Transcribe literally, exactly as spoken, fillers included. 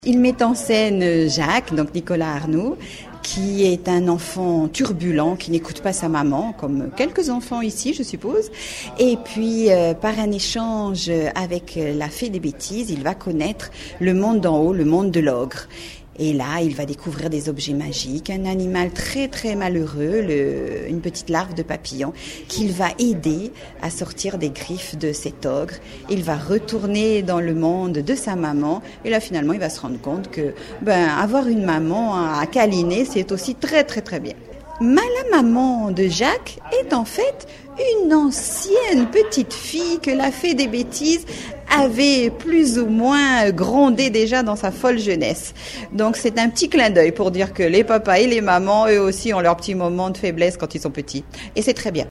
Il met en scène Jacques, donc Nicolas Arnaud, qui est un enfant turbulent, qui n'écoute pas sa maman, comme quelques enfants ici, je suppose. Et puis, euh, par un échange avec la fée des bêtises, il va connaître le monde d'en haut, le monde de l'ogre. Et là, il va découvrir des objets magiques, un animal très très malheureux, le, une petite larve de papillon, qu'il va aider à sortir des griffes de cet ogre. Il va retourner dans le monde de sa maman, et là finalement, il va se rendre compte que ben avoir une maman à câliner, c'est aussi très très très bien. Mais la maman de Jacques est en fait une ancienne petite fille que la fée des bêtises avait plus ou moins grondée déjà dans sa folle jeunesse. Donc c'est un petit clin d'œil pour dire que les papas et les mamans, eux aussi, ont leur petit moment de faiblesse quand ils sont petits. Et c'est très bien.